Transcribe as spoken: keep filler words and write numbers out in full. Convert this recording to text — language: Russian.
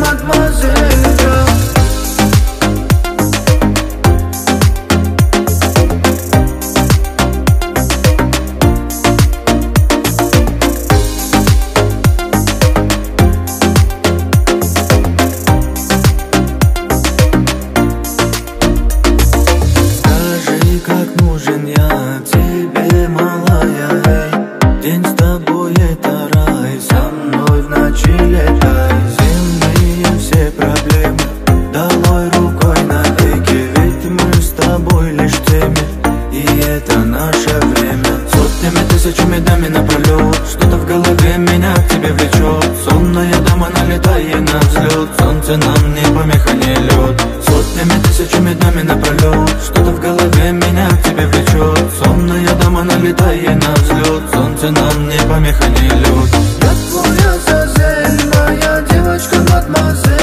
мадемуазелька. Как нужен я тебе, малая, эй. День с тобой это рай, со мной в ночи летай. Земные все проблемы долой рукой навеки, ведь мы с тобой лишь теми, и это наше время. Сотнями, тысячами дами напролет, что-то в голове меня к тебе влечет. Сонная дама, налетай на взлет, солнце нам не помеха, не лед. Сотнями, тысячами дами напролет, что-то в голове меня к тебе влечет. Сонная дама, налетай на взлет, солнце нам не помеха, не лед. Я твоя Азазель, моя девочка мадемуазель.